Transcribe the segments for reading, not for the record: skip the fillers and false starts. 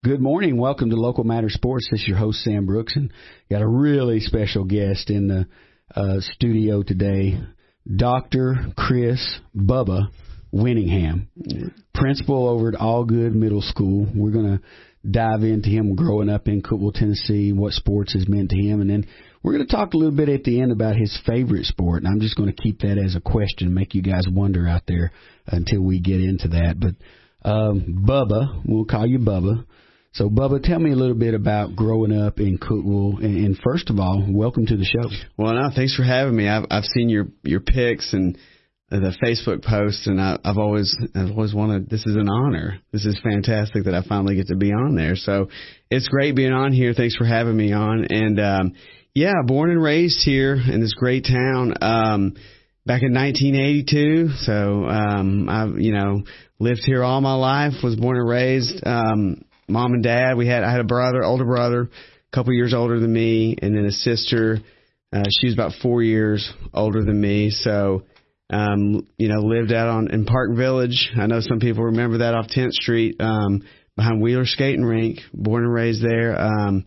Good morning. Welcome to Local Matter Sports. This is your host, Sam Brooks, and got a really special guest in the studio today, Dr. Chris Bubba Winningham, principal over at Allgood Middle School. We're going to dive into him growing up in Cookeville, Tennessee, what sports has meant to him, and then we're going to talk a little bit at the end about his favorite sport, and I'm just going to keep that as a question, make you guys wonder out there until we get into that. But Bubba, we'll call you Bubba. So, Bubba, tell me a little bit about growing up in Cookeville, and first of all, welcome to the show. Well, no, thanks for having me. I've seen your pics and the Facebook posts, and I've always wanted. This is an honor. This is fantastic that I finally get to be on there. So it's great being on here. Thanks for having me on. And born and raised here in this great town. Back in 1982. So I've lived here all my life. Was born and raised. Mom and dad. I had a brother, older brother, a couple years older than me, and then a sister. She was about 4 years older than me. So, lived out in Park Village. I know some people remember that off 10th Street, behind Wheeler Skating Rink. Born and raised there. And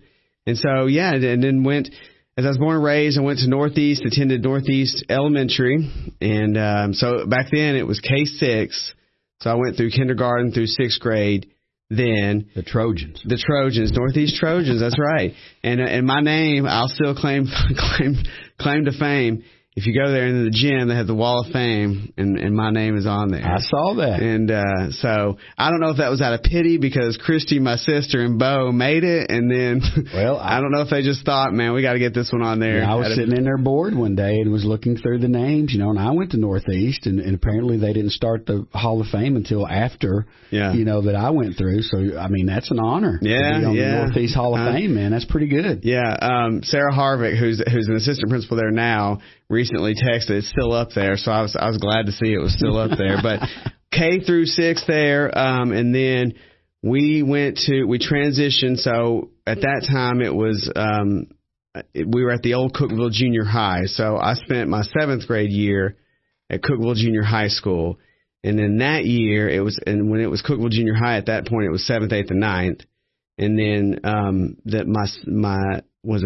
then as I was born and raised, I went to Northeast, attended Northeast Elementary. And so back then it was K-6. So I went through kindergarten through 6th grade. Then the Trojans, Northeast Trojans. That's right. And my name, I'll still claim to fame. If you go there into the gym, they have the Wall of Fame, and my name is on there. I saw that. And so I don't know if that was out of pity because Christy, my sister, and Bo made it, and then I don't know if they just thought, man, we got to get this one on there. Yeah, I was sitting in their board one day and was looking through the names, and I went to Northeast, and apparently they didn't start the Hall of Fame until after, that I went through. So, I mean, that's an honor to be on the Northeast Hall of Fame, man. That's pretty good. Yeah. Sarah Harvick, who's an assistant principal there now, recently texted it's still up there, so I was glad to see it was still up there. But K through 6 there, and then we transitioned. So at that time it was we were at the old Cookeville Junior High. So I spent my 7th grade year at Cookeville Junior High School, and then that year when it was Cookeville Junior High at that point it was 7th, 8th, and 9th, and then my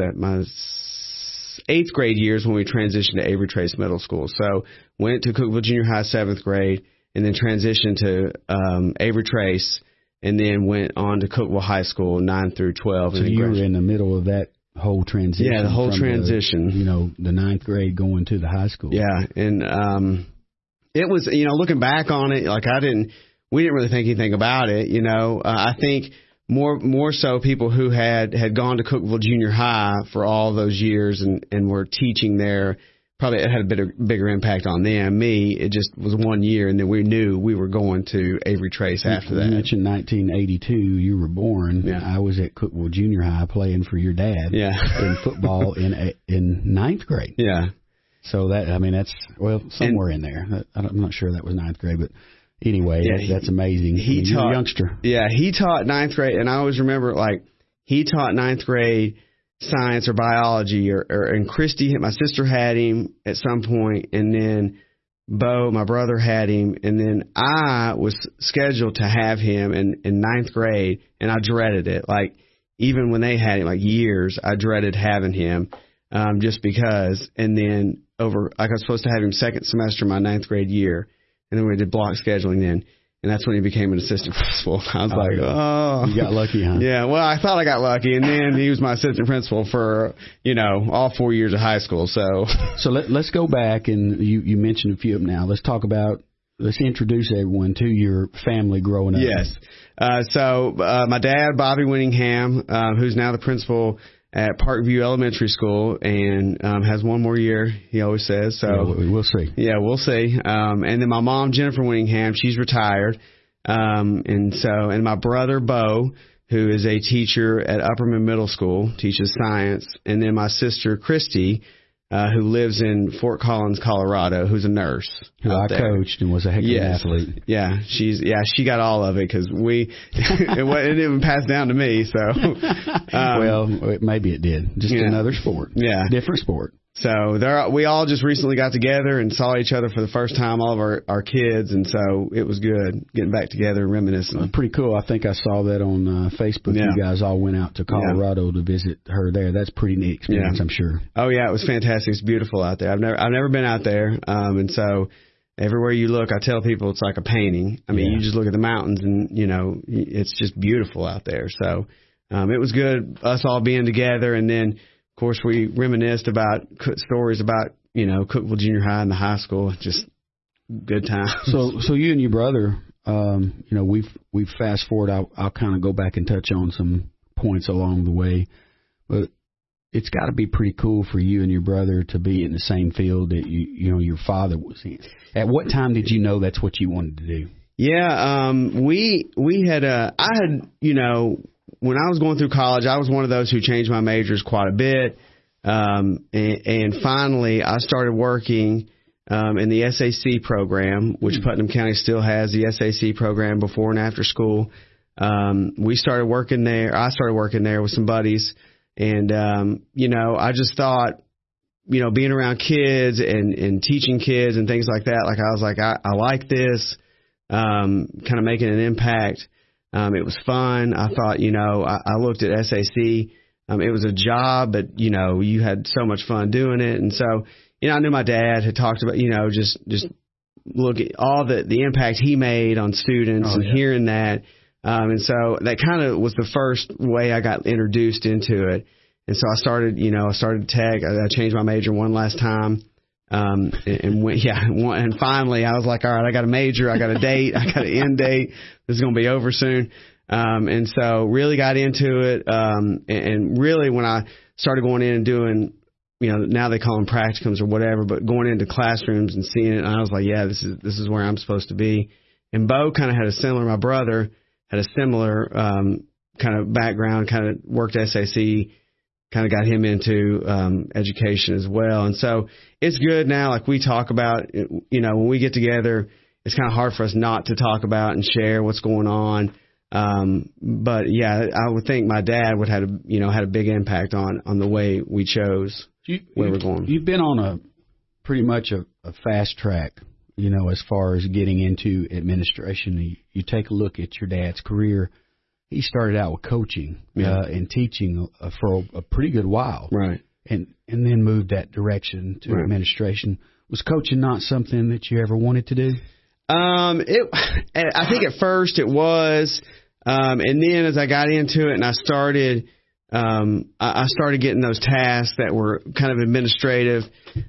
8th grade years when we transitioned to Avery Trace Middle School. So went to Cookeville Junior High 7th grade and then transitioned to Avery Trace and then went on to Cookeville High School 9 through 12. So you were in the middle of that whole transition. Yeah, the whole transition. The 9th grade going to the high school. Yeah, and it was, looking back on it, we didn't really think anything about it. I think more so people who had gone to Cookeville Junior High for all those years and were teaching there, probably it had a bigger impact on them. Me, it just was 1 year, and then we knew we were going to Avery Trace after that. You mentioned 1982, you were born. Yeah. I was at Cookeville Junior High playing for your dad in football in 9th grade. Yeah. So that's somewhere in there. I'm not sure that was 9th grade, but anyway, that's amazing. You're a youngster. Yeah, he taught 9th grade, and I always remember, he taught 9th grade science or biology, and Christy, my sister, had him at some point, and then Bo, my brother, had him, and then I was scheduled to have him in 9th grade, and I dreaded it. Even when they had him, years, I dreaded having him, just because. And then I was supposed to have him second semester my 9th grade year. And then we did block scheduling then, and that's when he became an assistant principal. I was You got lucky, huh? Yeah, well, I thought I got lucky, and then he was my assistant principal for, all 4 years of high school. So let's go back, and you mentioned a few of them now. Let's introduce everyone to your family growing up. Yes. So my dad, Bobby Winningham, who's now the principal at Parkview Elementary School, and has one more year, he always says. So we'll see. Yeah, we'll see. And then my mom, Jennifer Winningham, she's retired. And my brother, Bo, who is a teacher at Upperman Middle School, teaches science. And then my sister, Christy, who lives in Fort Collins, Colorado, who's a nurse. Who I coached and was a heck of an athlete. Yeah, she got all of it because it didn't even pass down to me. So, maybe it did. Just another sport. Yeah, different sport. So we all just recently got together and saw each other for the first time, all of our kids, and so it was good getting back together and reminiscing. Pretty cool. I think I saw that on Facebook. Yeah. You guys all went out to Colorado to visit her there. That's a pretty neat experience, I'm sure. Oh yeah, it was fantastic. It's beautiful out there. I've never been out there, and so everywhere you look, I tell people it's like a painting. I mean, you just look at the mountains, and it's just beautiful out there. So it was good us all being together, and then. Of course, we reminisced about stories about, Cookeville Junior High and the high school. Just good times. So you and your brother, we've fast forward. I'll kind of go back and touch on some points along the way, but it's got to be pretty cool for you and your brother to be in the same field that your father was in. At what time did you know that's what you wanted to do? Yeah, when I was going through college, I was one of those who changed my majors quite a bit. And finally, I started working in the SAC program, which Putnam County still has the SAC program before and after school. We started working there. I started working there with some buddies. And, I just thought, being around kids and teaching kids and things like that, I was like, I like this, kind of making an impact. It was fun. I thought, I looked at SAC. It was a job, but, you had so much fun doing it. And so, I knew my dad had talked about, just look at all the impact he made on students hearing that. And so that kind of was the first way I got introduced into it. And so I started tech. I changed my major one last time. And finally I was like, all right, I got a major, I got a date, I got an end date. This is going to be over soon. And so really got into it. And really when I started going in and doing, now they call them practicums or whatever, but going into classrooms and seeing it, and I was like, yeah, this is where I'm supposed to be. And Bo kind of my brother had a similar, kind of background, kind of worked SAC, kind of got him into education as well. And so it's good now, like we talk about, when we get together, it's kind of hard for us not to talk about and share what's going on. But yeah, I would think my dad would had a big impact on the way we chose where we're going. You've been on pretty much a fast track, as far as getting into administration. You take a look at your dad's career. He started out with coaching and teaching for a pretty good while, right? And then moved that direction to administration. Was coaching not something that you ever wanted to do? I think at first it was, and then as I got into it and I started getting those tasks that were kind of administrative.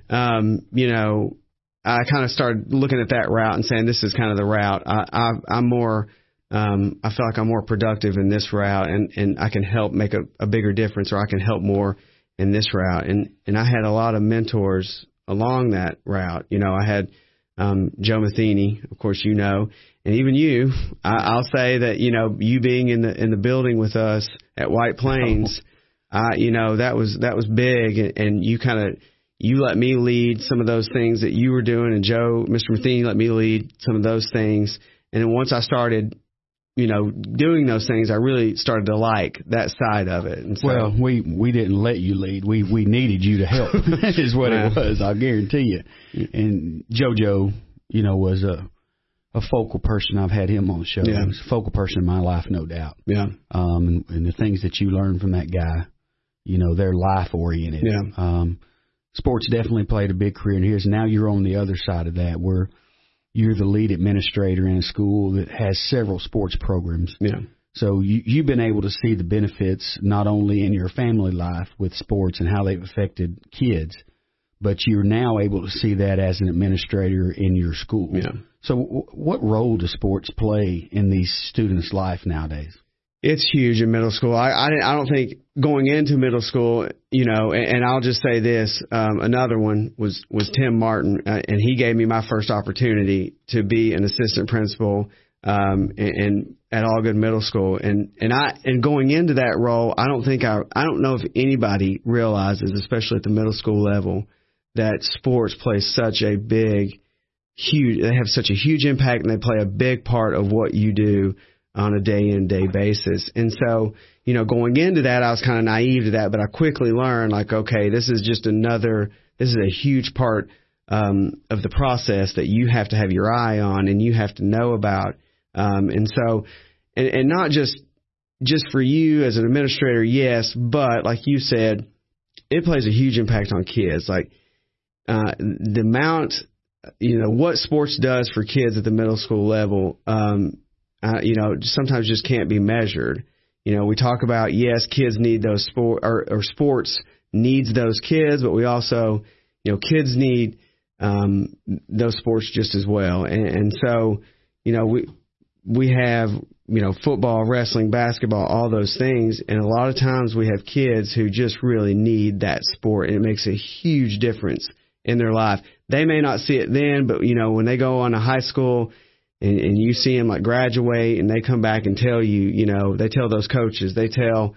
I kind of started looking at that route and saying this is kind of the route. I'm more. I feel like I'm more productive in this route, and I can help make a bigger difference, or I can help more in this route. And I had a lot of mentors along that route. I had Joe Matheny, of course, and even you. I'll say that you being in the building with us at White Plains, that was big, and you let me lead some of those things that you were doing, and Joe, Mr. Matheny, let me lead some of those things. And then once I started doing those things, I really started to like that side of it. And so, well, we didn't let you lead. We needed you to help. That is what it was. I'll guarantee you. And JoJo, was a focal person. I've had him on the show. Yeah. He was a focal person in my life, no doubt. Yeah. And the things that you learn from that guy, they're life oriented. Yeah. Sports definitely played a big career in his. Now you're on the other side of that, where you're the lead administrator in a school that has several sports programs. Yeah. So you've been able to see the benefits not only in your family life with sports and how they've affected kids, but you're now able to see that as an administrator in your school. Yeah. So what role does sports play in these students' life nowadays? It's huge in middle school. I don't think going into middle school, and I'll just say this, another one was Tim Martin, and he gave me my first opportunity to be an assistant principal and at Allgood Middle School. And going into that role, I don't know if anybody realizes, especially at the middle school level, that sports play such a huge, they have such a huge impact, and they play a big part of what you do on a day-in, day basis. And so, going into that, I was kind of naive to that, but I quickly learned, okay, this is just another this is a huge part of the process that you have to have your eye on and you have to know about. And not just for you as an administrator, yes, but like you said, it plays a huge impact on kids. Like the amount, what sports does for kids at the middle school level, sometimes just can't be measured. We talk about, yes, kids need those sports needs those kids, but we also, kids need those sports just as well. And so, we have, football, wrestling, basketball, all those things. And a lot of times we have kids who just really need that sport, and it makes a huge difference in their life. They may not see it then, but, when they go on to high school and you see them like graduate and they come back and tell you, they tell those coaches, they tell,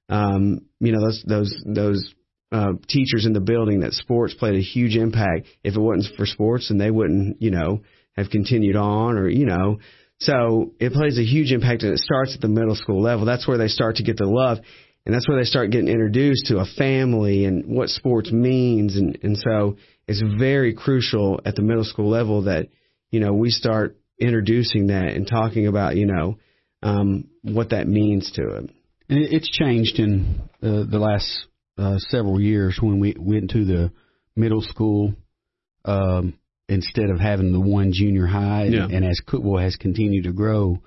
those teachers in the building that sports played a huge impact. If it wasn't for sports, then they wouldn't, have continued on or, So it plays a huge impact, and it starts at the middle school level. That's where they start to get the love, and that's where they start getting introduced to a family and what sports means. And so it's very crucial at the middle school level that, we start introducing that and talking about, what that means to them. And it's changed in the last several years when we went to the middle school instead of having the one junior high. Yeah. And as Cookeville has continued to grow,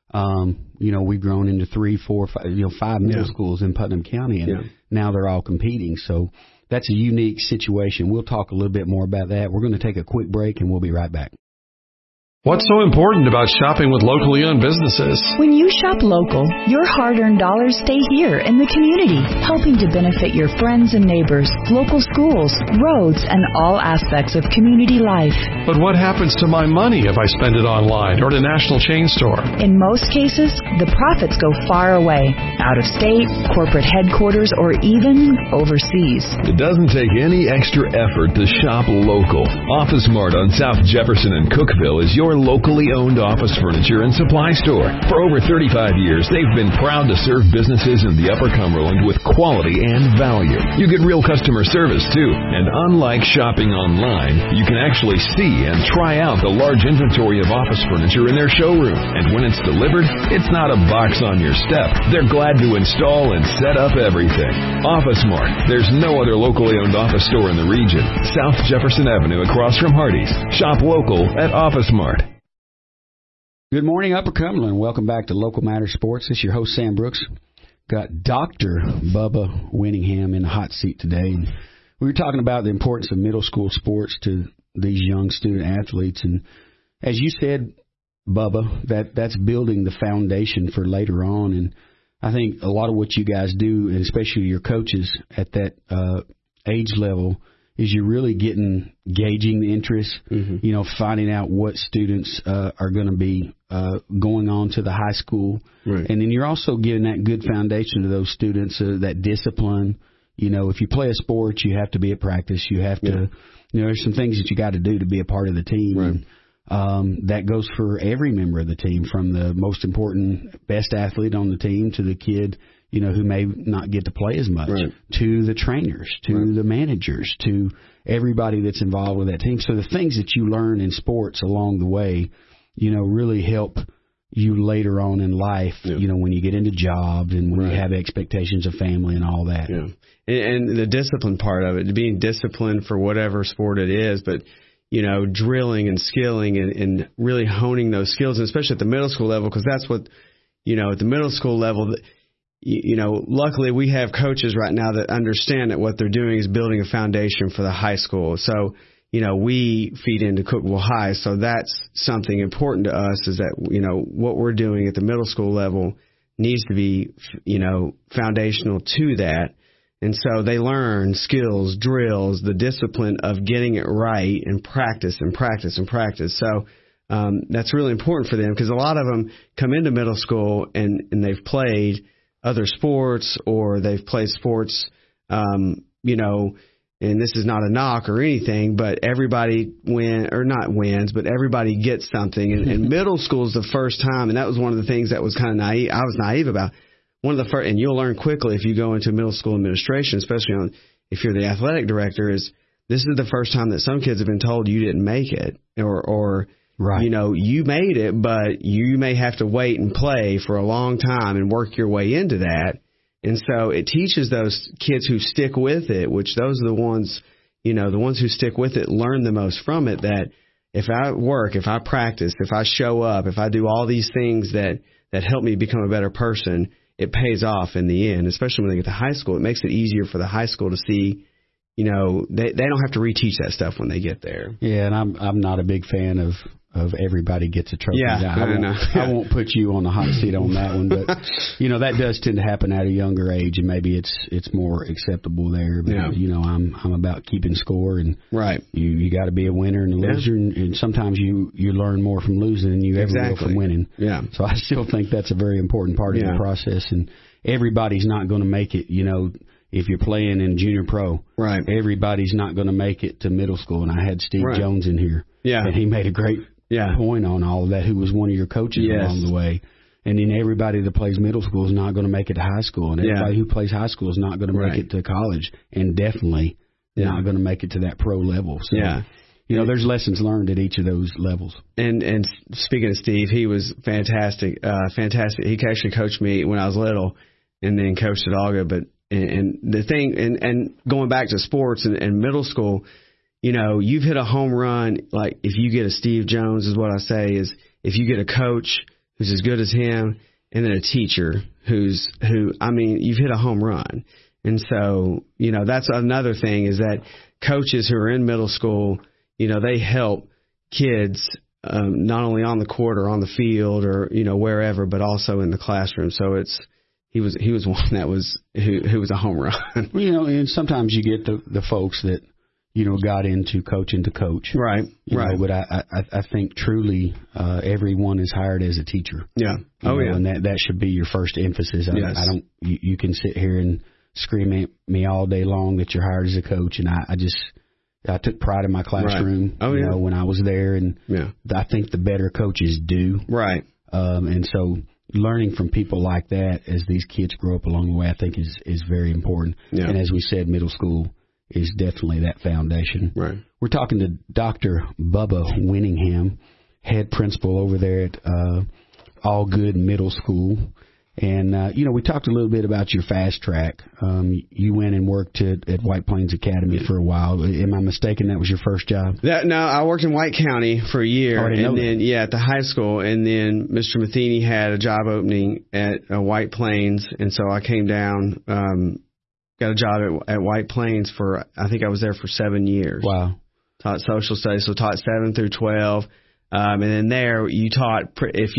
we've grown into 3, 4, 5 middle schools in Putnam County, and now they're all competing. So that's a unique situation. We'll talk a little bit more about that. We're going to take a quick break, and we'll be right back. What's so important about shopping with locally owned businesses? When you shop local, your hard-earned dollars stay here in the community, helping to benefit your friends and neighbors, local schools, roads, and all aspects of community life. But what happens to my money if I spend it online or at a national chain store? In most cases, the profits go far away, out of state, corporate headquarters, or even overseas. It doesn't take any extra effort to shop local. Office Mart on South Jefferson and Cookeville is your locally owned office furniture and supply store. For over 35 years, they've been proud to serve businesses in the Upper Cumberland with quality and value. You get real customer service, too. And unlike shopping online, you can actually see and try out the large inventory of office furniture in their showroom. And when it's delivered, it's not a box on your step. They're glad to install and set up everything. Office Mart. There's no other locally owned office store in the region. South Jefferson Avenue across from Hardee's. Shop local at Office Mart. Good morning, Upper Cumberland. Welcome back to Local Matter Sports. This is your host, Sam Brooks. Got Dr. Bubba Winningham in the hot seat today. And we were talking about the importance of middle school sports to these young student athletes. And as you said, Bubba, that's building the foundation for later on. And I think a lot of what you guys do, and especially your coaches at that age level, is you're really gauging the interest, finding out what students are going to be going on to the high school. Right. And then you're also giving that good foundation to those students, that discipline. If you play a sport, you have to be at practice. You have to, there's some things that you got to do to be a part of the team. Right. And that goes for every member of the team, from the most important, best athlete on the team to the kid who may not get to play as much, right, to the trainers, to right, the managers, to everybody that's involved with that team. So the things that you learn in sports along the way, really help you later on in life, when you get into jobs and when you have expectations of family and all that. Yeah. And the discipline part of it, being disciplined for whatever sport it is, but drilling and skilling and really honing those skills, and especially at the middle school level, because that's what, at the middle school level, luckily we have coaches right now that understand that what they're doing is building a foundation for the high school. So, we feed into Cookeville High. So that's something important to us, is that, what we're doing at the middle school level needs to be, foundational to that. And so they learn skills, drills, the discipline of getting it right, and practice and practice and practice. So that's really important for them, because a lot of them come into middle school and they've played other sports, or they've played sports, and this is not a knock or anything, but everybody but everybody gets something. And middle school is the first time, and that was one of the things that was kind of naive. I was naive about. One of the first, and you'll learn quickly if you go into middle school administration, especially if you're the athletic director, is this is the first time that some kids have been told you didn't make it, or Right. you know, you made it, but you may have to wait and play for a long time and work your way into that. And so it teaches those kids who stick with it, which those are the ones, you know, the ones who stick with it learn the most from it, that if I work, if I practice, if I show up, if I do all these things that help me become a better person, it pays off in the end, especially when they get to high school. It makes it easier for the high school to see, you know, they don't have to reteach that stuff when they get there. Yeah, and I'm not a big fan of everybody gets a trophy. Yeah, I won't put you on the hot seat on that one, but you know, that does tend to happen at a younger age, and maybe it's more acceptable there. But you know, I'm about keeping score, and right. You got to be a winner and a loser, and sometimes you learn more from losing than you ever will from winning. Yeah. So I still think that's a very important part of the process, and everybody's not going to make it. You know, if you're playing in junior pro, right? Everybody's not going to make it to middle school. And I had Steve Jones in here, and he made a great point on all of that, who was one of your coaches along the way. And then everybody that plays middle school is not going to make it to high school, and everybody who plays high school is not going to make it to college, and definitely not going to make it to that pro level. So, you know, there's lessons learned at each of those levels. And speaking of Steve, he was fantastic. He actually coached me when I was little, and then coached at Alga. But and the thing, and going back to sports and middle school, you know, you've hit a home run. Like if you get a Steve Jones, is what I say, is if you get a coach who's as good as him, and then a teacher who you've hit a home run. And so, you know, that's another thing, is that coaches who are in middle school, you know, they help kids not only on the court or on the field or, you know, wherever, but also in the classroom. So he was one that was who was a home run. You know, and sometimes you get the folks that, you know, got into coaching to coach. Right. You know, but I think truly everyone is hired as a teacher. Yeah. And that should be your first emphasis. Yes. You can sit here and scream at me all day long that you're hired as a coach, and I took pride in my classroom. Right. You know, when I was there, and I think the better coaches do. Right. And so learning from people like that as these kids grow up along the way, I think is very important. Yeah. And as we said, middle school is definitely that foundation. Right. We're talking to Dr. Bubba Winningham, head principal over there at All Good Middle School. And, you know, we talked a little bit about your fast track. You went and worked at White Plains Academy for a while. Am I mistaken? That was your first job? No, I worked in White County for a year. And then, at the high school. And then Mr. Matheny had a job opening at White Plains. And so I came down, got a job at White Plains I think I was there for 7 years. Wow. Taught social studies, so taught 7 through 12. And then there you taught,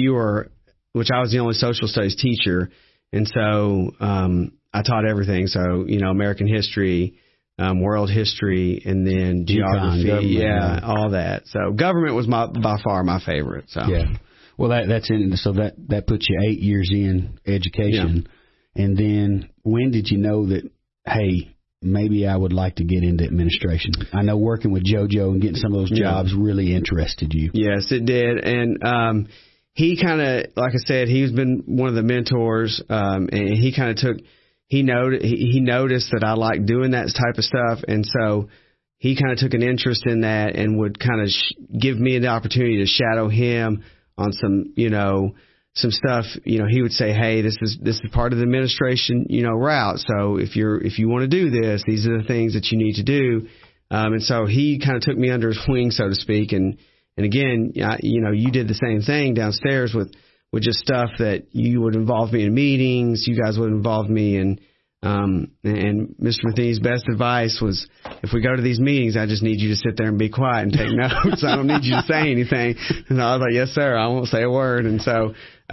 which I was the only social studies teacher. And so I taught everything. So, you know, American history, world history, and then geography. All that. So government was by far my favorite. So well, that's in. So that puts you 8 years in education. Yeah. And then when did you know that, hey, maybe I would like to get into administration? I know working with JoJo and getting some of those jobs really interested you. Yes, it did. And he kind of, like I said, he's been one of the mentors, and he kind of he noticed that I like doing that type of stuff, and so he kind of took an interest in that and would kind of give me the opportunity to shadow him on some, you know, some stuff. You know, he would say, hey, this is part of the administration, you know, route. So if you want to do this, these are the things that you need to do. And so he kind of took me under his wing, so to speak. And again, you know, you did the same thing downstairs with just stuff that you would involve me in meetings. You guys would involve me in, and Mr. Matheny's best advice was, if we go to these meetings, I just need you to sit there and be quiet and take notes. I don't need you to say anything. And I was like, yes, sir, I won't say a word. And so,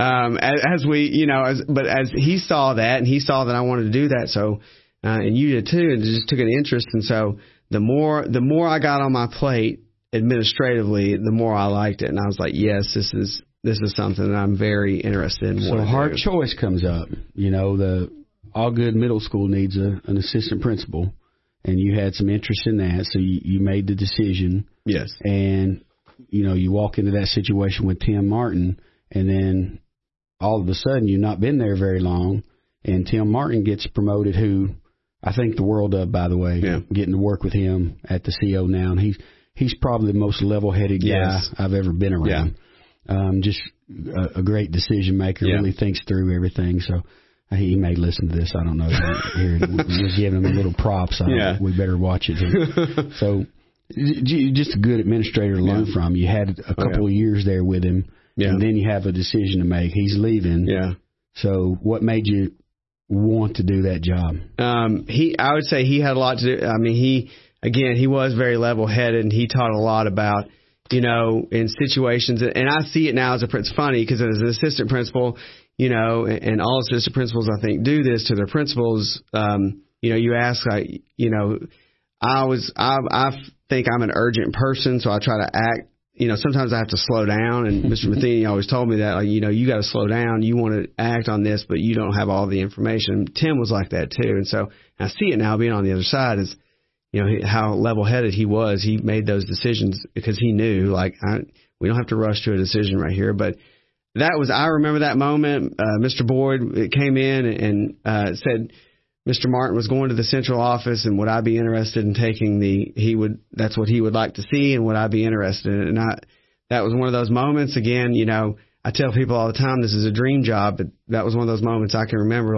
as he saw that, and he saw that I wanted to do that. So, and you did too, and it just took an interest. And so the more I got on my plate administratively, the more I liked it. And I was like, yes, this is something that I'm very interested in. So a hard choice comes up. You know, the All Good Middle School needs an assistant principal, and you had some interest in that, so you made the decision. Yes. And, you know, you walk into that situation with Tim Martin, and then all of a sudden you've not been there very long, and Tim Martin gets promoted, who I think the world of, by the way, getting to work with him at the CO now. And he's probably the most level-headed guy I've ever been around. Just a great decision maker, really thinks through everything. So he may listen to this. I don't know. Here, we're giving him a little props. We better watch it here. So just a good administrator to learn from. You had a couple of years there with him, and then you have a decision to make. He's leaving. Yeah. So what made you want to do that job? I would say he had a lot to do. I mean, he was very level-headed, and he taught a lot about, in situations. And I see it now it's funny because as an assistant principal, and all assistant principals, I think, do this to their principals. You ask, I think I'm an urgent person, so I try to act. Sometimes I have to slow down, and Mr. Matheny always told me that, you got to slow down. You want to act on this, but you don't have all the information. Tim was like that too, and so I see it now being on the other side is, how level-headed he was. He made those decisions because he knew, we don't have to rush to a decision right here. But I remember that moment. Mr. Boyd came in and said Mr. Martin was going to the central office, and would I be interested in taking that's what he would like to see, and would I be interested in it? And that was one of those moments. Again, I tell people all the time, this is a dream job, but that was one of those moments I can remember,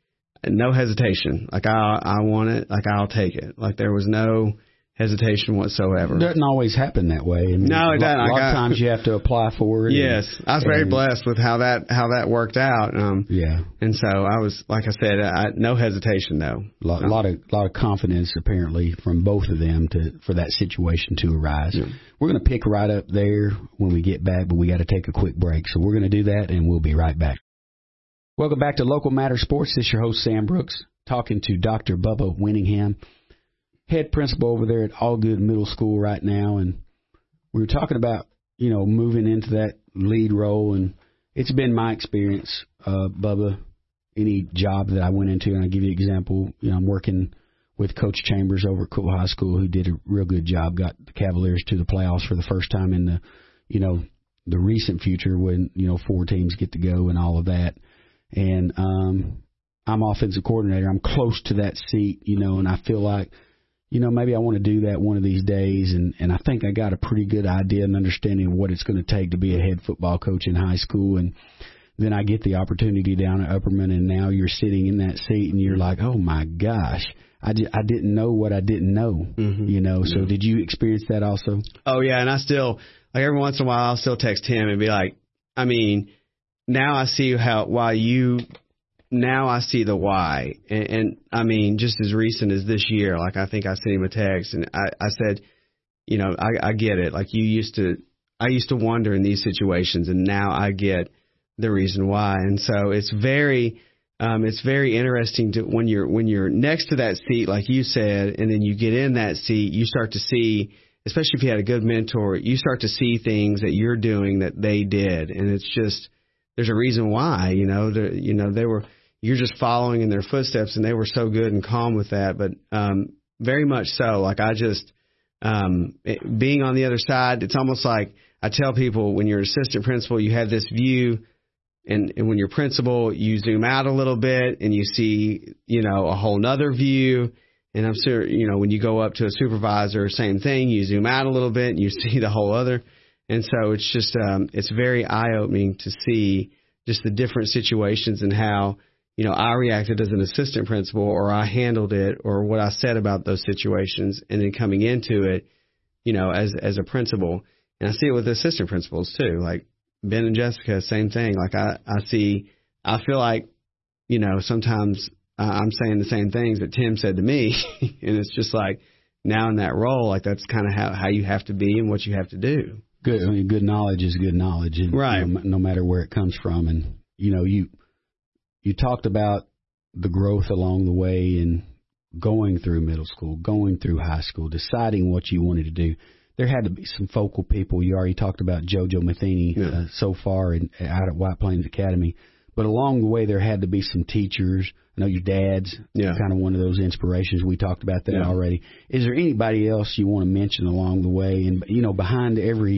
no hesitation. I want it. I'll take it. There was no hesitation whatsoever. It doesn't always happen that way. No, it doesn't. A lot of times you have to apply for it. Yes, I was very blessed with how that worked out. And so I was, like I said, no hesitation though. A lot of confidence apparently from both of them for that situation to arise. Yeah. We're going to pick right up there when we get back, but we got to take a quick break. So we're going to do that, and we'll be right back. Welcome back to Local Matter Sports. This is your host, Sam Brooks, talking to Dr. Bubba Winningham, head principal over there at Allgood Middle School right now. And we were talking about, moving into that lead role. And it's been my experience, Bubba, any job that I went into, and I'll give you an example. I'm working with Coach Chambers over at Cool High School, who did a real good job, got the Cavaliers to the playoffs for the first time in the recent future when, 4 teams get to go and all of that. And I'm offensive coordinator. I'm close to that seat, and I feel like, maybe I want to do that one of these days. And I think I got a pretty good idea and understanding of what it's going to take to be a head football coach in high school. And then I get the opportunity down at Upperman, and now you're sitting in that seat, and you're like, oh, my gosh, I didn't know what I didn't know, So did you experience that also? Oh, yeah, and I still, every once in a while, I'll still text him and be like, now I see now I see the why. And just as recent as this year, I think I sent him a text and I said, I get it. I used to wonder in these situations, and now I get the reason why. And so it's very interesting to when you're next to that seat, like you said, and then you get in that seat, you start to see, especially if you had a good mentor, you start to see things that you're doing that they did. And it's just, there's a reason why, you're just following in their footsteps, and they were so good and calm with that. But very much so, being on the other side, it's almost like I tell people, when you're an assistant principal, you have this view, and when you're principal, you zoom out a little bit and you see, a whole nother view. And I'm sure, when you go up to a supervisor, same thing, you zoom out a little bit and you see the whole other. And so it's just, it's very eye-opening to see just the different situations and how, I reacted as an assistant principal, or I handled it, or what I said about those situations, and then coming into it, as a principal. And I see it with assistant principals too, like Ben and Jessica, same thing. I feel like, sometimes I'm saying the same things that Tim said to me, and it's just now in that role, that's kind of how you have to be and what you have to do. Good. Good knowledge is good knowledge, and, right? No matter where it comes from. And you talked about the growth along the way and going through middle school, going through high school, deciding what you wanted to do. There had to be some focal people. You already talked about JoJo Matheny so far out at White Plains Academy. But along the way, there had to be some teachers. I know your dad's kind of one of those inspirations. We talked about that already. Is there anybody else you want to mention along the way? And, behind every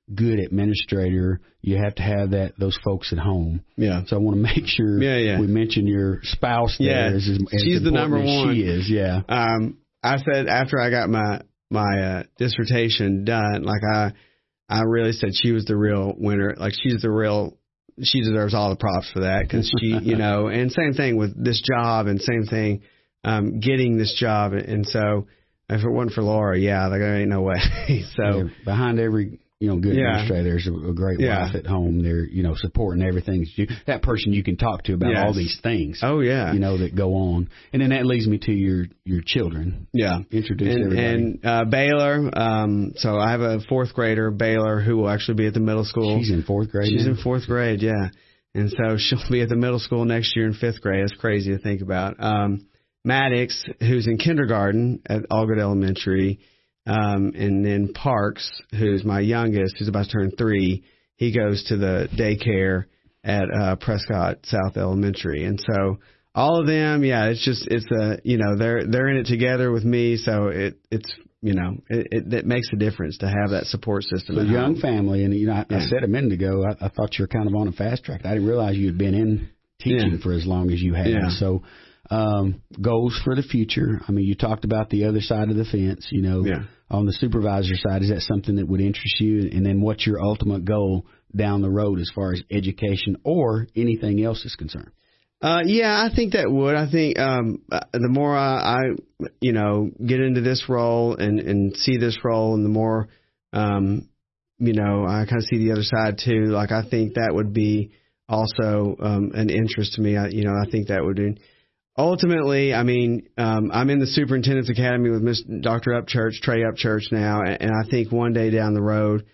good administrator, you have to have those folks at home. Yeah. So I want to make sure we mention your spouse there. Yeah. As she's the number one. She is, yeah. I said after I got my dissertation done, like I really said she was the real winner. Like she deserves all the props for that, because she, and same thing with this job, and same thing getting this job. And so if it wasn't for Laura, there ain't no way. So behind every good administrator, there's a great wife at home. They're supporting everything. That person you can talk to about all these things. Oh yeah, that go on. And then that leads me to your children. Yeah, introduce everybody. And Baylor. So I have a 4th grader, Baylor, who will actually be at the middle school. She's in 4th grade. She's in 4th grade. Yeah, and so she'll be at the middle school next year in 5th grade. That's crazy to think about. Maddox, who's in kindergarten at Allgood Elementary. And then Parks, who's my youngest, who's about to turn 3, he goes to the daycare at Prescott South Elementary. And so all of them, they're in it together with me. So it makes a difference to have that support system. So young family, and I said a minute ago, I thought you were kind of on a fast track. I didn't realize you had been in teaching for as long as you had. Yeah. So goals for the future. I mean, you talked about the other side of the fence, on the supervisor side. Is that something that would interest you? And then what's your ultimate goal down the road as far as education or anything else is concerned? I think that would. I think the more I get into this role and see this role, and the more, I kind of see the other side too. Like, I think that would be also an interest to me. I think that would be. Ultimately, I'm in the Superintendent's Academy with Dr. Upchurch, Trey Upchurch now, and I think one day down the road,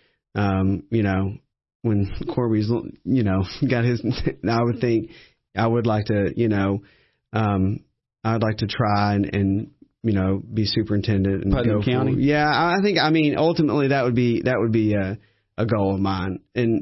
when Corby's, got his, I would think I would like to, I'd like to try and be superintendent and Putnam go County. I think, ultimately that would be a goal of mine, and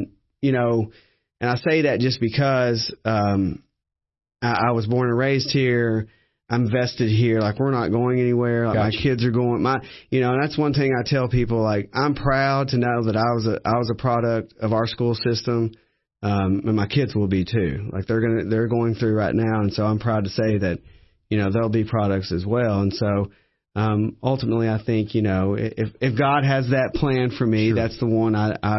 I say that just because. I was born and raised here. I'm vested here. Like, we're not going anywhere. Like, gotcha. My kids are going. And that's one thing I tell people. Like, I'm proud to know that I was a product of our school system, and my kids will be too. Like, they're going through right now, and so I'm proud to say that, they'll be products as well. And so, ultimately, I think, if God has that plan for me, sure, that's the one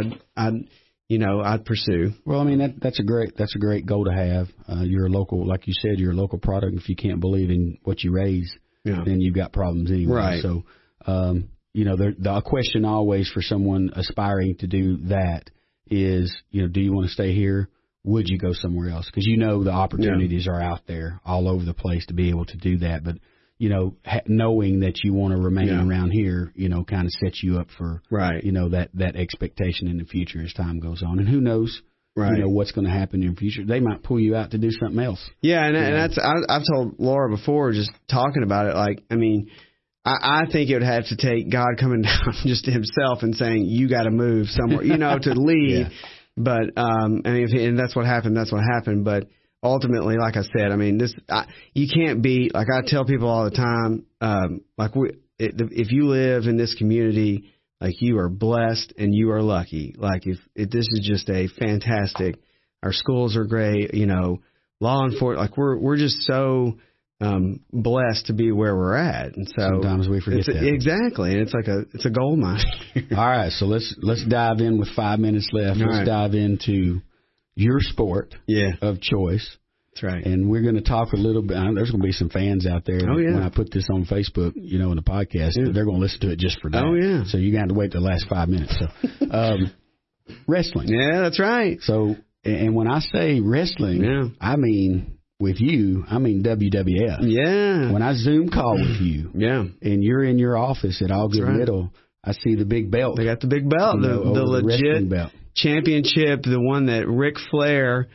I'd pursue. Well, that's a great goal to have. You're a local, like you said, you're a local product. If you can't believe in what you raise, then you've got problems anyway. Right. So, the question always for someone aspiring to do that is, do you want to stay here? Would you go somewhere else? Because the opportunities are out there all over the place to be able to do that. But knowing that you want to remain around here, kind of sets you up for, that expectation in the future as time goes on. And who knows, what's going to happen in the future. They might pull you out to do something else. Yeah, and that's I've told Laura before, just talking about it, like, I think it would have to take God coming down just to himself and saying, you got to move somewhere, to lead. Yeah. But, and that's what happened. That's what happened. But ultimately, like I said, you can't be, like I tell people all the time, if you live in this community, like, you are blessed and you are lucky. Like, if this is just a fantastic, our schools are great, law enforcement, like, we're just so blessed to be where we're at. And so sometimes we forget that. Exactly. And it's a gold mine. All right. So let's dive in with 5 minutes left. Let's dive into your sport of choice. That's right. And we're going to talk a little bit. There's going to be some fans out there when I put this on Facebook, in the podcast, they're going to listen to it just for that. Oh, yeah. So you're going to have to wait the last 5 minutes. So, wrestling. Yeah, that's right. So, and when I say wrestling, with you, WWF. Yeah. When I Zoom call with you, and you're in your office at Allgood Middle, I see the big belt. They got the big belt, the legit belt. Championship, the one that Ric Flair,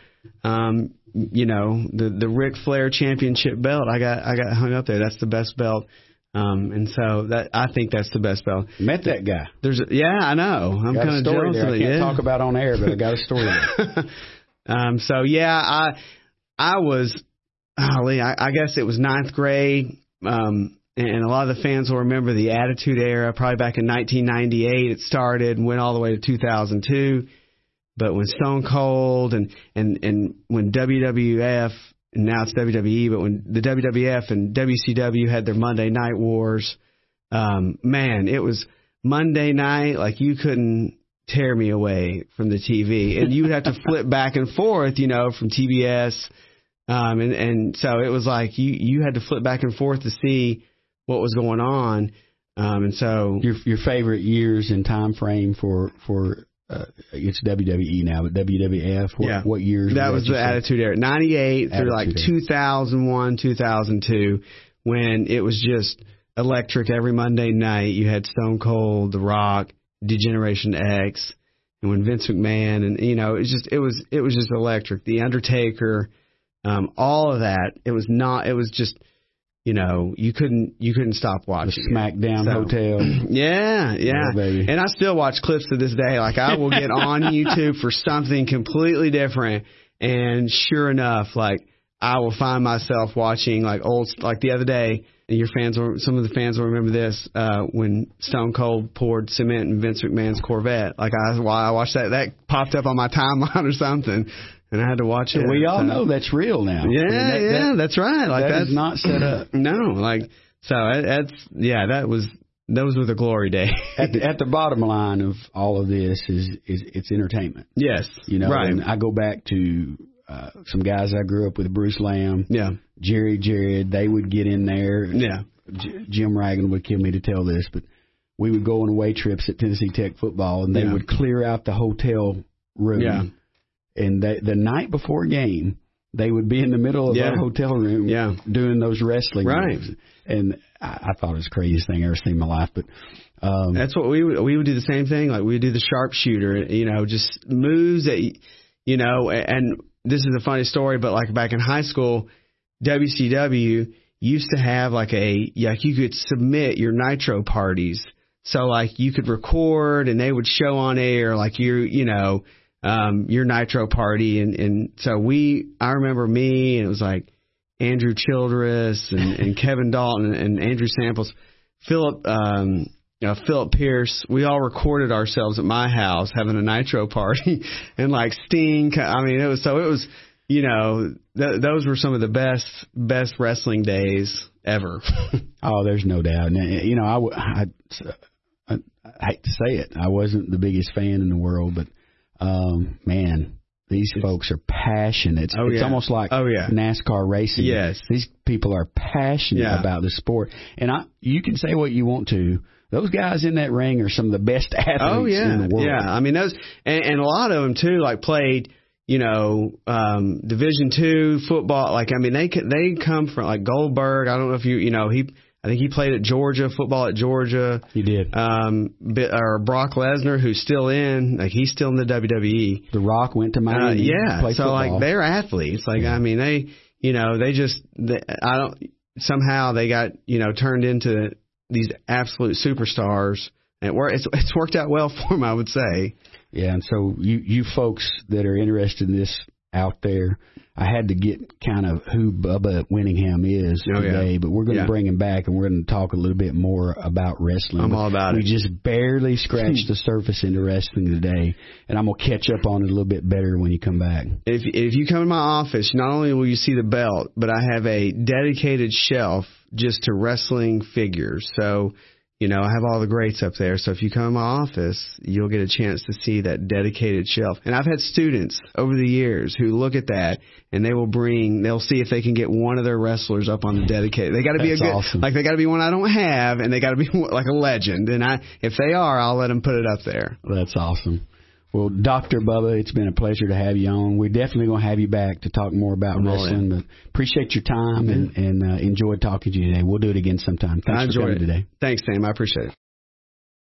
the Ric Flair championship belt. I got hung up there. That's the best belt. And so I think that's the best belt. Met that guy. I know. I'm kind of jealous of it. I can't talk about on air, but I got a story there. I was, I guess it was 9th grade. And and a lot of the fans will remember the Attitude Era. Probably back in 1998 it started and went all the way to 2002. But when Stone Cold and when WWF, and now it's WWE, but when the WWF and WCW had their Monday Night Wars, man, it was Monday night, like you couldn't tear me away from the TV. And you would have to flip back and forth, from TBS. And so it was like you had to flip back and forth to see what was going on. And so your favorite years and time frame for it's WWE now, but WWF, what years? That was the Attitude Era, 98 through like 2001, 2002, when it was just electric every Monday night. You had Stone Cold, The Rock, D-Generation X, and when Vince McMahon, and it was just electric. The Undertaker, all of that. It was just. You couldn't stop watching the SmackDown Hotel. Yeah, baby. And I still watch clips to this day. Like I will get on YouTube for something completely different, and sure enough, like I will find myself watching like the other day. And some of the fans will remember this when Stone Cold poured cement in Vince McMahon's Corvette. Like I watched that popped up on my timeline or something. And I had to watch it. We all know that's real now. Yeah, that's right. Like that's not set up. No, those were the glory days. At the bottom line of all of this is it's entertainment. Yes, right. And I go back to some guys I grew up with, Bruce Lamb, Jerry Jarrett. They would get in there. Yeah, Jim Ragan would kill me to tell this, but we would go on away trips at Tennessee Tech football, and they would clear out the hotel room. Yeah. And the night before game, they would be in the middle of our hotel room doing those wrestling moves. And I thought it was the craziest thing I ever seen in my life. But that's what we would do the same thing. Like we would do the sharpshooter, just moves that, and this is a funny story, but like back in high school, WCW used to have you could submit your Nitro parties. So like you could record and they would show on air like your Nitro party, and so I remember me, and it was like Andrew Childress and Kevin Dalton and Andrew Samples, Philip Pierce. We all recorded ourselves at my house having a Nitro party, and like Sting. I mean, it was those were some of the best wrestling days ever. Oh, there's no doubt. And, I hate to say it, I wasn't the biggest fan in the world, but man, these folks are passionate. It's almost like NASCAR racing. Yes. These people are passionate about the sport. And you can say what you want to. Those guys in that ring are some of the best athletes in the world. Yeah, I mean, those, and a lot of them, too, like played, Division II football. Like, I mean, they come from, like, Goldberg. I don't know if I think he played at Georgia, football at Georgia. He did. Or Brock Lesnar, who's still he's still in the WWE. The Rock went to Miami. So football. Like they're athletes. Like I mean, somehow they got turned into these absolute superstars, and it's worked out well for them, I would say. Yeah, and so you folks that are interested in this out there, I had to get kind of who Bubba Winningham is today, but we're going to bring him back, and we're going to talk a little bit more about wrestling. I'm all about it. We just barely scratched the surface into wrestling today, and I'm going to catch up on it a little bit better when you come back. If you come in my office, not only will you see the belt, but I have a dedicated shelf just to wrestling figures. So, I have all the greats up there. So if you come in my office, you'll get a chance to see that dedicated shelf. And I've had students over the years who look at that, and they'll see if they can get one of their wrestlers up on the dedicated. They got to be awesome. Like they got to be one I don't have, and they got to be like a legend. And if they are, I'll let them put it up there. That's awesome. Well, Dr. Bubba, it's been a pleasure to have you on. We're definitely going to have you back to talk more about wrestling. But appreciate your time and enjoyed talking to you today. We'll do it again sometime. Thanks for coming today. Thanks, Sam. I appreciate it.